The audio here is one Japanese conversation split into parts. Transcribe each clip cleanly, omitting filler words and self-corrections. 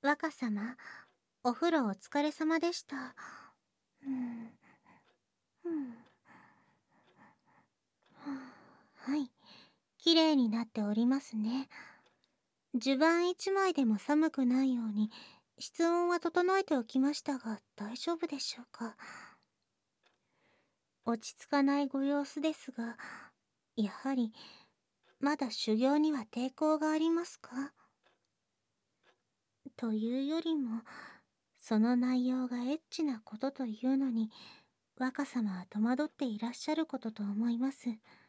若様、お風呂お疲れ様でした。うん、うん、はい、きれいになっておりますね。襦袢一枚でも寒くないように、室温は整えておきましたが、大丈夫でしょうか。落ち着かないご様子ですが、やはり、まだ修行には抵抗がありますか？というよりも、その内容がエッチなことというのに、若様は戸惑っていらっしゃることと思います。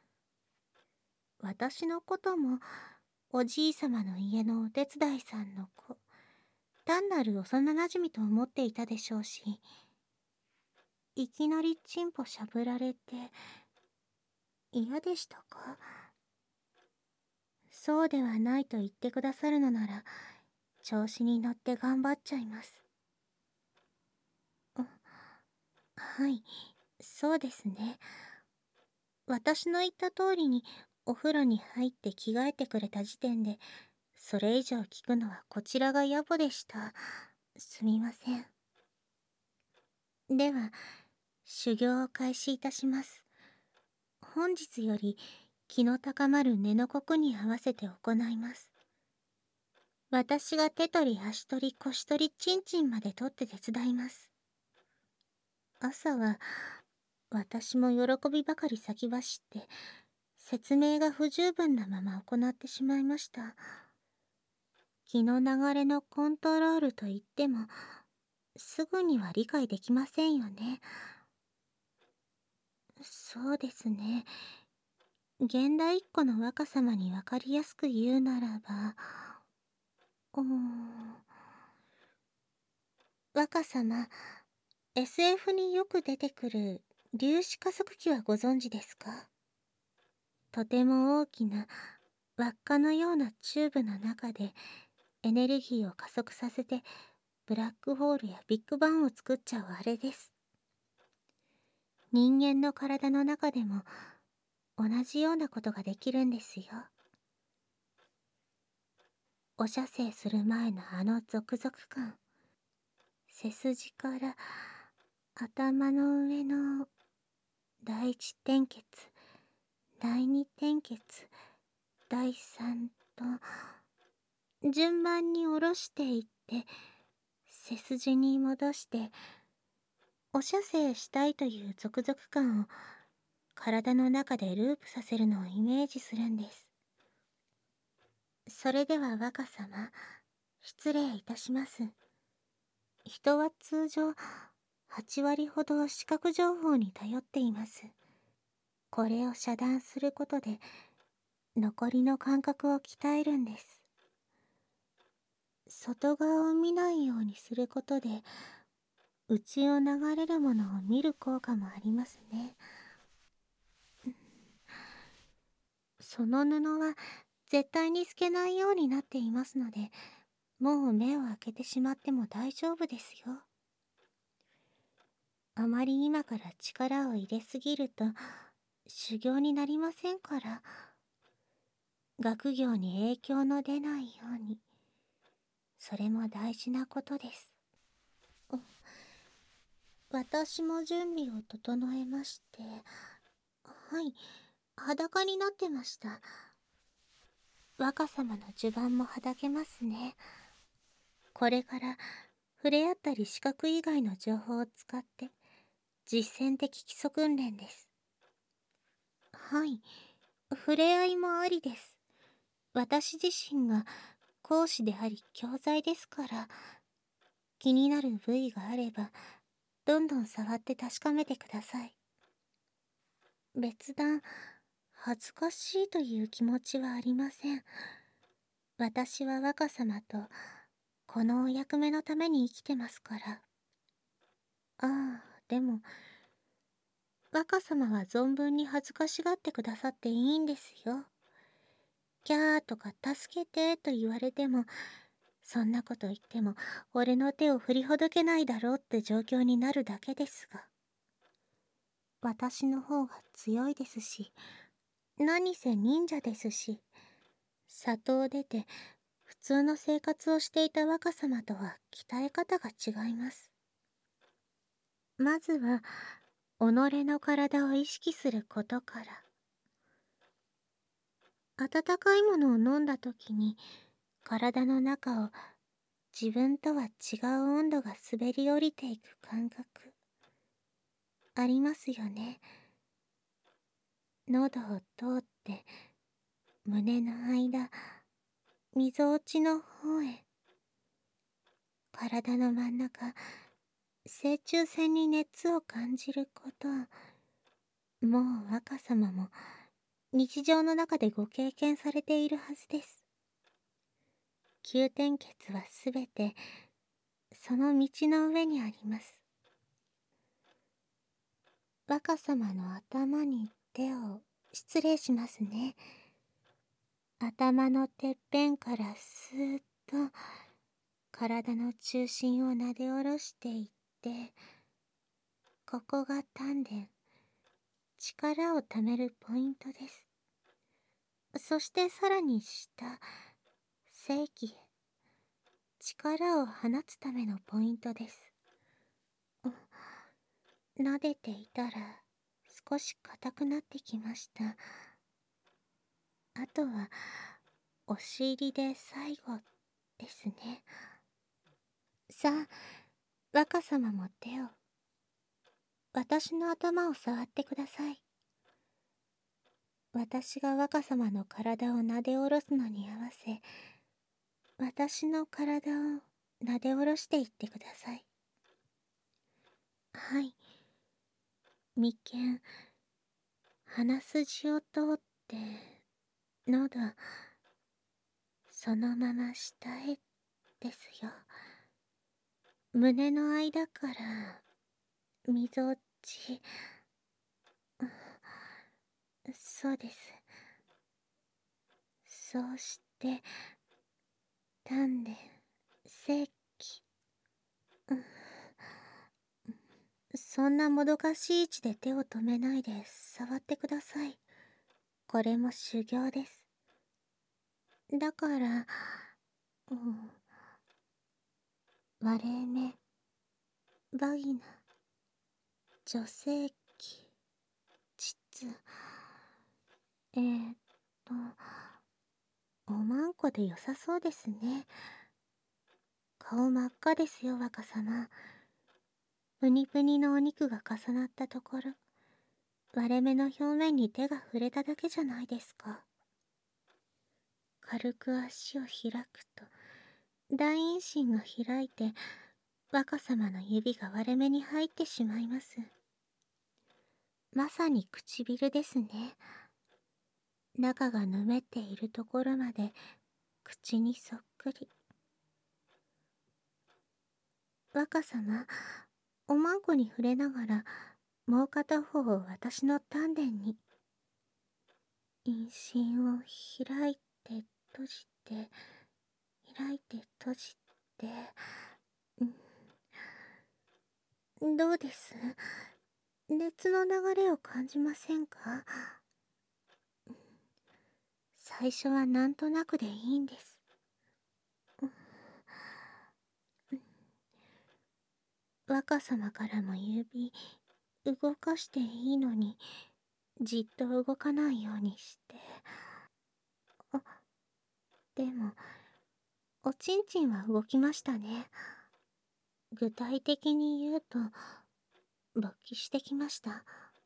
私のことも、おじいさまの家のお手伝いさんの子、単なる幼なじみと思っていたでしょうし、いきなりチンポしゃぶられて、嫌でしたか？そうではないと言ってくださるのなら、調子に乗って頑張っちゃいます。はい、そうですね。私の言った通りにお風呂に入って着替えてくれた時点で、それ以上聞くのはこちらが野暮でした。すみません。では、修行を開始いたします。本日より気の高まる根の刻に合わせて行います。私が手取り足取り腰取りちんちんまで取って手伝います。朝は私も喜びばかり先走って説明が不十分なまま行ってしまいました。気の流れのコントロールといってもすぐには理解できませんよね。そうですね。現代一個の若様にわかりやすく言うならば、うーん、若様、SF によく出てくる粒子加速器はご存知ですか？とても大きな輪っかのようなチューブの中でエネルギーを加速させてブラックホールやビッグバンを作っちゃうあれです。人間の体の中でも同じようなことができるんですよ。お射精する前のあのゾクゾク感、背筋から頭の上の第一点血、第二点血、第三と順番に下ろしていって背筋に戻してお射精したいというゾクゾク感を体の中でループさせるのをイメージするんです。それでは若様、失礼いたします。人は通常8割ほど視覚情報に頼っています。これを遮断することで残りの感覚を鍛えるんです。外側を見ないようにすることで内を流れるものを見る効果もありますね。その布は絶対に透けないようになっていますので、もう目を開けてしまっても大丈夫ですよ。あまり今から力を入れすぎると修行になりませんから、学業に影響の出ないように、それも大事なことです。私も準備を整えまして、はい、裸になってました。若様の襦袢もはだけますね。これから触れ合ったり視覚以外の情報を使って実践的基礎訓練です。はい、触れ合いもありです。私自身が講師であり教材ですから、気になる部位があればどんどん触って確かめてください。別段恥ずかしいという気持ちはありません。私は若様とこのお役目のために生きてますから。ああ、でも若様は存分に恥ずかしがってくださっていいんですよ。キャーとか助けてと言われても、そんなこと言っても俺の手を振りほどけないだろうって状況になるだけですが。私の方が強いですし、何せ忍者ですし、里を出て普通の生活をしていた若様とは鍛え方が違います。まずは、己の体を意識することから。温かいものを飲んだ時に、体の中を自分とは違う温度が滑り降りていく感覚、ありますよね。喉を通って、胸の間、みぞおちの方へ。体の真ん中、正中線に熱を感じること、もう若様も日常の中でご経験されているはずです。宮殿血はすべてその道の上にあります。若様の頭に手を失礼しますね。頭のてっぺんからスーッと体の中心をなで下ろしていって、ここが丹田、力をためるポイントです。そしてさらに下、正気へ、力を放つためのポイントです。撫でていたら少し硬くなってきました。あとはお尻で最後ですね。さあ、若様も手を、私の頭を触ってください。私が若様の体を撫で下ろすのに合わせ、私の体を撫で下ろしていってください。はい。眉間、鼻筋を通って、喉、そのまま下へですよ。胸の間から、みぞおち、そうです。そうして、丹田、正気。そんなもどかしい位置で手を止めないで触ってください。これも修行です。だから、割れ目、バギナ、女性器、膣、えーっと、おまんこで良さそうですね。顔真っ赤ですよ、若様。プニプニのお肉が重なったところ、割れ目の表面に手が触れただけじゃないですか。軽く足を開くと、大陰唇が開いて、若様の指が割れ目に入ってしまいます。まさに唇ですね。中がぬめっているところまで口にそっくり。若様、おまんこに触れながら、もう片方を私の丹田に。陰唇を開いて閉じて、開いて閉じて、どうです？熱の流れを感じませんか？最初はなんとなくでいいんです。若様からも指、動かしていいのに、じっと動かないようにして。でも、おちんちんは動きましたね。具体的に言うと、勃起してきました。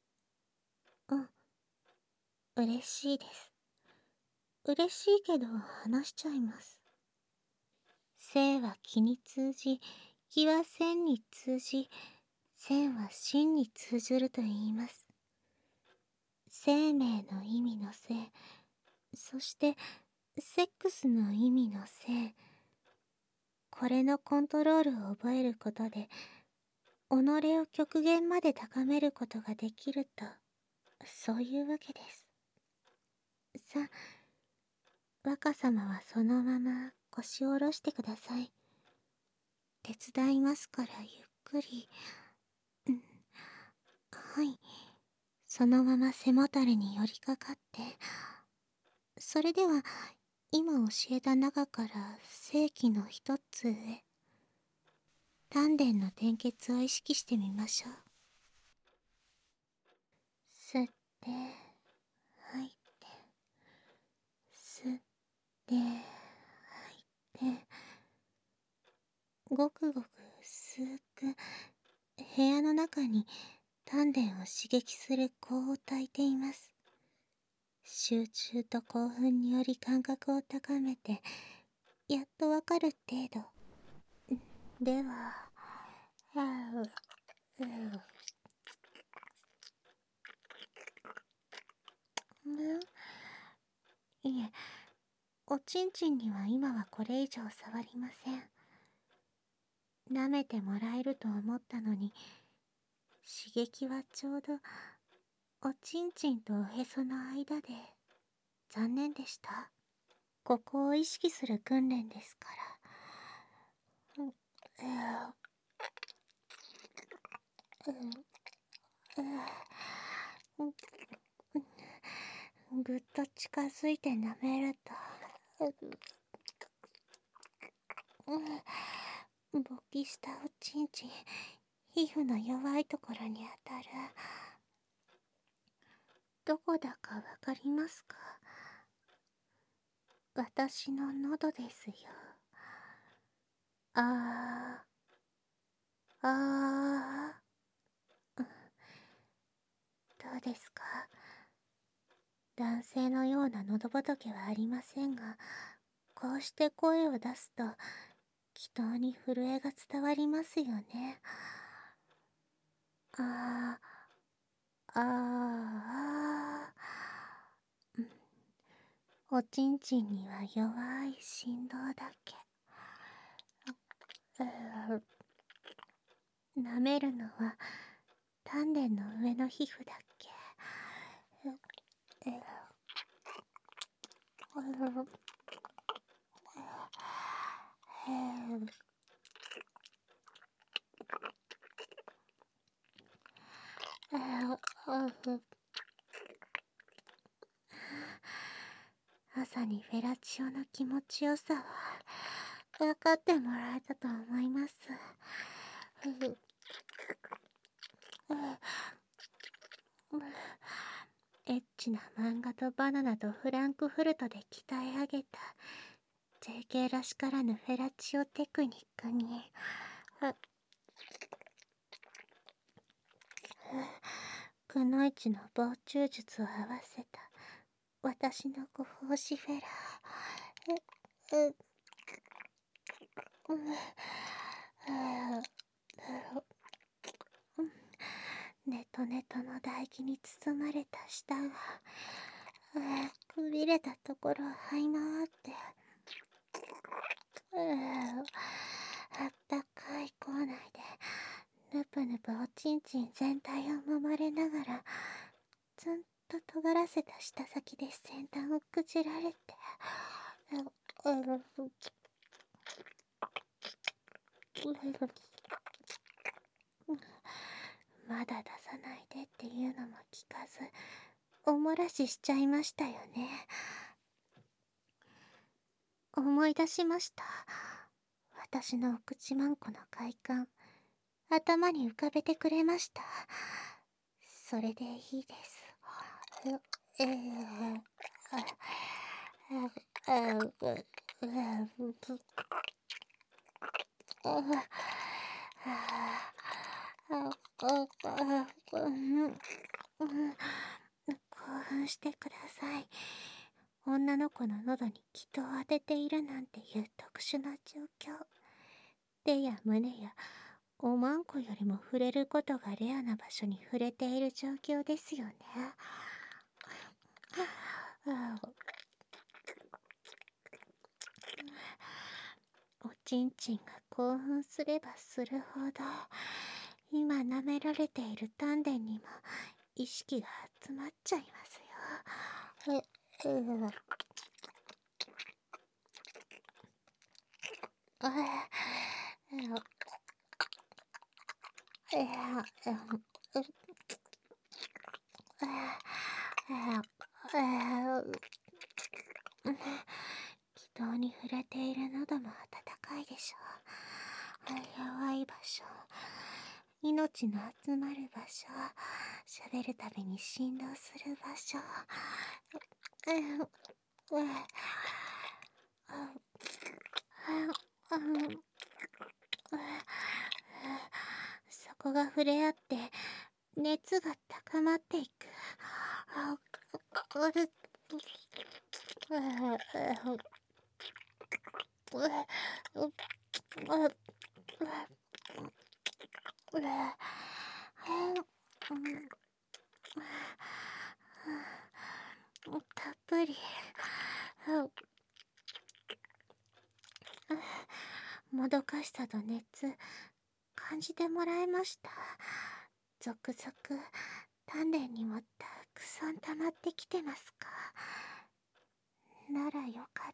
嬉しいです。嬉しいけど話しちゃいます。生は気に通じ、気は線に通じ、線は心に通ずると言います。生命の意味の性、そしてセックスの意味の性。これのコントロールを覚えることで、己を極限まで高めることができると、そういうわけです。さあ、若様はそのまま腰を下ろしてください。手伝いますからゆっくり。はい。そのまま背もたれに寄りかかって。それでは、 今教えた中から正規の一つ上、丹田の点血を意識してみましょう。吸って、吐いて、吸って、吐いて、ごくごく薄く部屋の中に丹田を刺激する香を焚いています。集中と興奮により感覚を高めて、やっとわかる程度。では、いえ、おちんちんには今はこれ以上触りません。舐めてもらえると思ったのに、刺激はちょうどおちんちんとおへその間で、残念でした。ここを意識する訓練ですから。ぐっと近づいて舐めると、勃起したおちんちん、皮膚の弱いところに当たる。どこだかわかりますか？私の喉ですよ。あー、あー。どうですか？男性のような喉仏はありませんが、こうして声を出すと、気筒に震えが伝わりますよね。あー、あー。おちんちんには弱い振動だけ。舐めるのは丹田の上の皮膚だけ。朝にフェラチオの気持ちよさは分かってもらえたと思います。エッチな漫画とバナナとフランクフルトで鍛え上げた JK らしからぬフェラチオテクニックにくのいちの防虫術を合わせた私のご奉仕フェラネトネトの唾液に包まれた舌がくびれたところを這い回ってあったかい口内でぬぷぬぷおちんちん全体を揉まれながらずんと尖らせた舌先で先端をくじられてまだ出さないでっていうのも聞かずおもらししちゃいましたよね。思い出しました。私のお口まんこの快感、頭に浮かべてくれました。それでいいです。興奮してください。女の子の喉に気筒を当てているなんていう特殊な状況。手や胸やおまんこよりも触れることがレアな場所に触れている状況ですよね。おちんちんが興奮すればするほど、今舐められている丹田にも意識が集まっちゃいますよ。 弱い場所、命の集まる場所、喋るたびに振動する場所。そこが触れ合って熱が高まっていく。たっぷりもどかしさと熱感じてもらえました。続々丹田にもたくさん溜まってきてますか。ならよかった。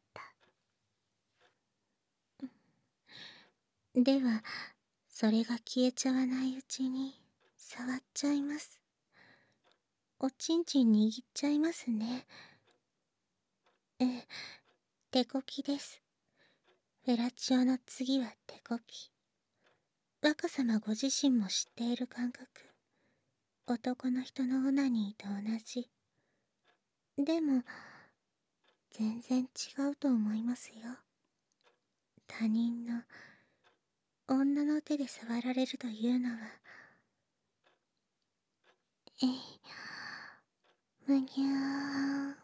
ではそれが消えちゃわないうちに触っちゃいます。おちんちん握っちゃいますね。手こきです。フェラチオの次は手こき。若様ご自身も知っている感覚。男の人のオナニーと同じ。でも全然違うと思いますよ。他人の女の手で触られるというのは。むぎゅー。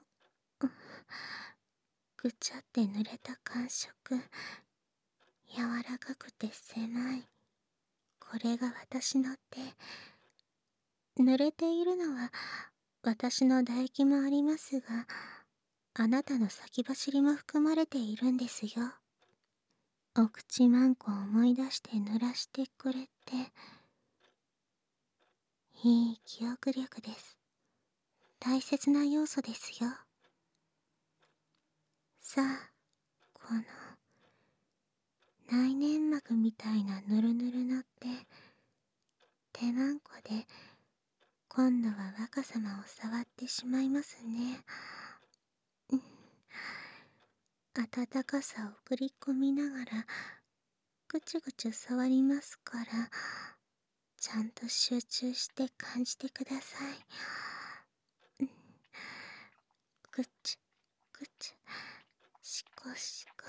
ぐちゃって濡れた感触。柔らかくて狭い。これが私の手。濡れているのは私の唾液もありますが、あなたの先走りも含まれているんですよ。お口まんこを思い出して濡らしてくれて。いい記憶力です。大切な要素ですよ。さあ、この内粘膜みたいなぬるぬるの手まんこで今度は若様を触ってしまいますね。温かさを送り込みながらぐちゅぐちゅ触りますから、ちゃんと集中して感じてください。ぐちゅぐちゅ、しこしこ。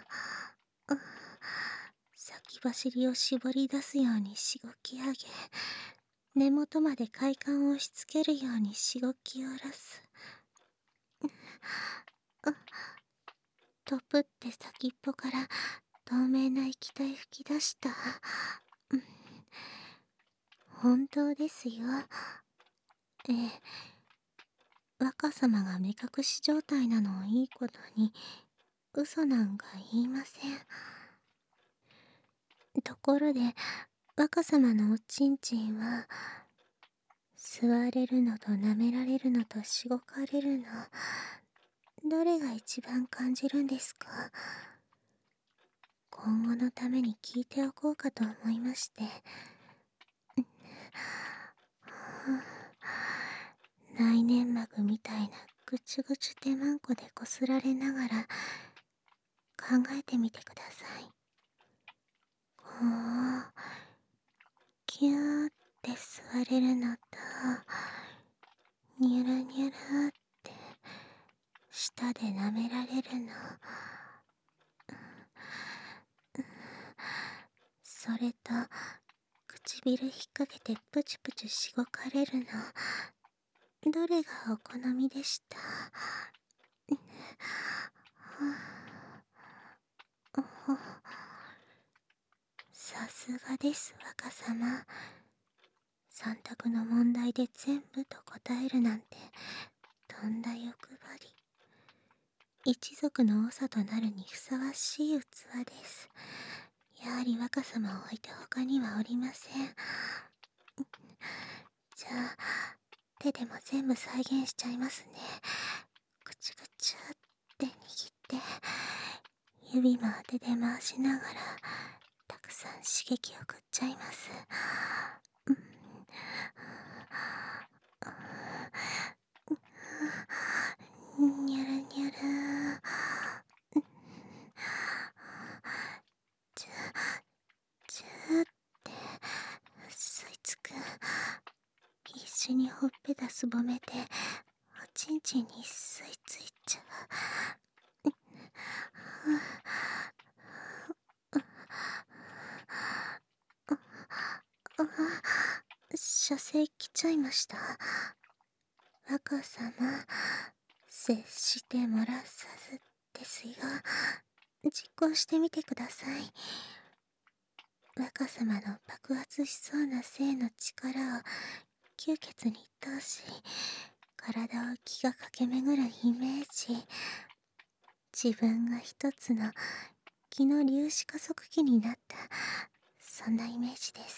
先走りを絞り出すようにしごき上げ、根元まで快感を押し付けるようにしごき下ろす。トプって先っぽから透明な液体吹き出した。本当ですよ。若様が目隠し状態なのをいいことに嘘なんか言いません。ところで若様のおちんちんは吸われるのと舐められるのとしごかれるの、どれが一番感じるんですか？今後のために聞いておこうかと思いまして。内粘膜みたいなぐちゅぐちゅ手まんこでこすられながら考えてみてください。こうキューって吸われるのと、ニュルニュルって舌で舐められるの、それと唇引っ掛けてプチプチしごかれるの、どれがお好みでした？さすがです、若様。三択の問題で全部と答えるなんてとんだ欲張り。一族の長となるにふさわしい器です。やはり若様を置いて他にはおりません。じゃあ手でも全部再現しちゃいますね。ぐちゅぐちゅって握って指も当てて回しながらたくさん刺激を送っちゃいます。にゅるにゅる。じゅしにほっぺたすぼめておちんちんに吸い付いちゃう。射精来ちゃいました。若様、接してもらさずですよ。実行してみてください。若様の爆発しそうな性の力を吸血に通し、体を気が駆け巡るイメージ。自分が一つの気の粒子加速器になった、そんなイメージです。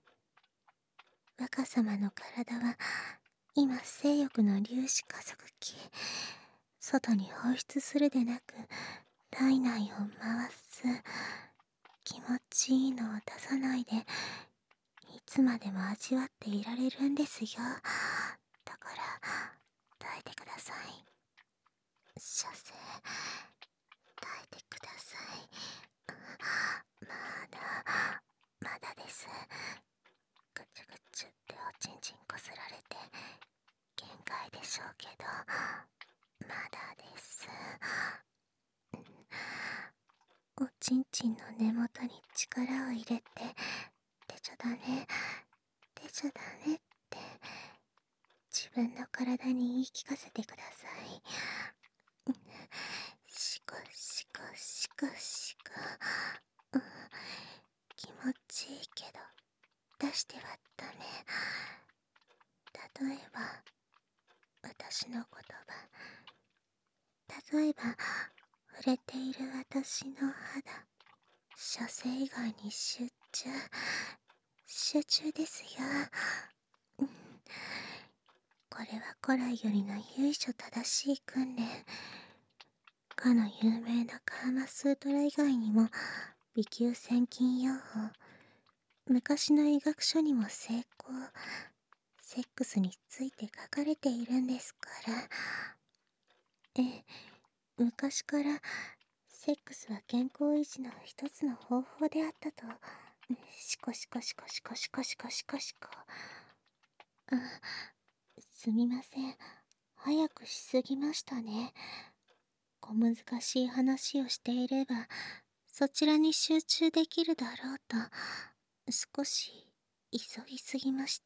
若様の体は今性欲の粒子加速器。外に放出するでなく体内を回す。気持ちいいのを出さないでいつまでも味わっていられるんですよ。だから耐えてください。射精耐えてください。まだです。ぐちゅぐちゅっておちんちんこすられて限界でしょうけど、まだです。おちんちんの根元に力を入れて、出ちゃダメ、出ちゃダメって自分の体に言い聞かせてください。シコシコシコシコ。気持ちいいけど出してはダメ。例えば私の言葉、例えば触れている私の肌、射精以外に集中ですよ。これは古来よりの由緒正しい訓練。かの有名なカーマスートラ以外にも微球腺筋養法、昔の医学書にも成功、セックスについて書かれているんですから。昔からセックスは健康維持の一つの方法であったと。シコシコシコシコシコシコシコシコ。すみません。早くしすぎましたね。小難しい話をしていれば、そちらに集中できるだろうと、少し急ぎすぎました。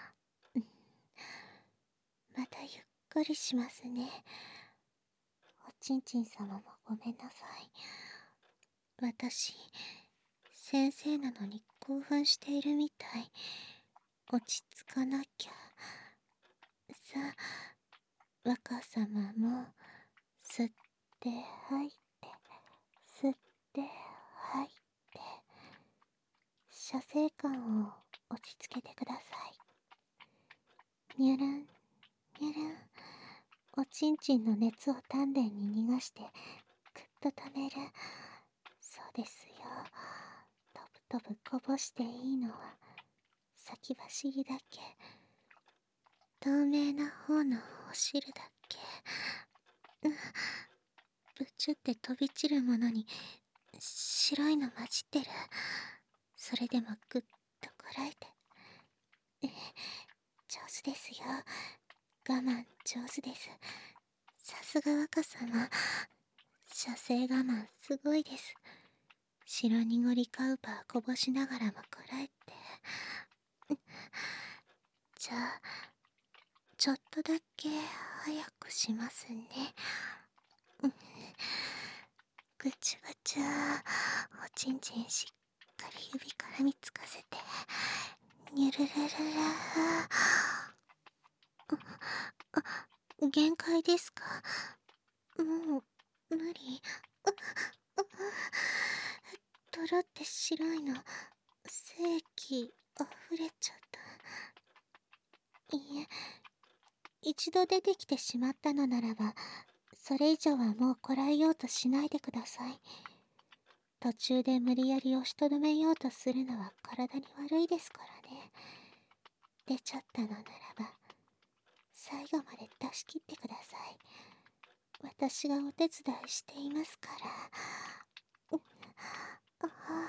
またゆっくりしますね。おちんちん様もごめんなさい。私、先生なのに興奮しているみたい。落ち着かなきゃ。さあ、若様も、吸って吐いて、吸って吐いて。射精感を落ち着けてください。にゅるん、にゅるん。おちんちんの熱を丹田に逃がして、ぐっと溜める。そうですよ。とぶとぶこぼしていいのは、先走りだけ。透明な方のお汁だけ。ぶちゅって飛び散るものに、白いの混じってる。それでもぐっとこらえて。上手ですよ。我慢上手です。さすが若様。射精我慢すごいです。白濁りカウパーこぼしながらもこらえて。じゃあ、ちょっとだけ早くしますね。ぐちゅぐちゅ。おちんちんしっかり指からみつかせて。にゅるるるる。限界ですか？もう無理。とろって白いの、精気溢れちゃった。いいえ、一度出てきてしまったのならば、それ以上はもうこらえようとしないでください。途中で無理やり押しとどめようとするのは体に悪いですからね。出ちゃったのならば、最後まで出し切ってください。私がお手伝いしていますから。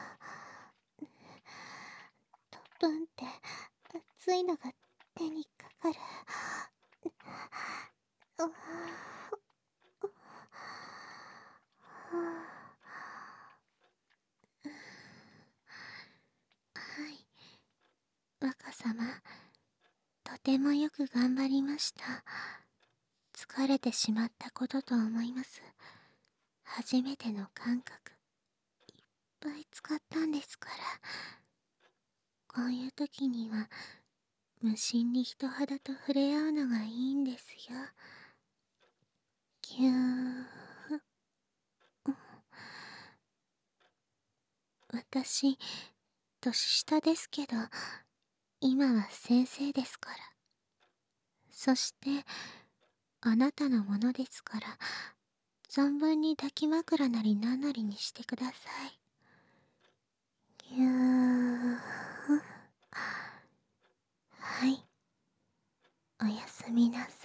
トップンって熱いのが手にかはい、若様、とてもよく頑張りました。疲れてしまったことと思います。初めての感覚、いっぱい使ったんですから。こういう時には、無心に人肌と触れ合うのがいいんですよ。ぎゅー。私、年下ですけど、今は先生ですから。そして、あなたのものですから、存分に抱き枕なりなんなりにしてください。ぎゅー。はい。おやすみなさい。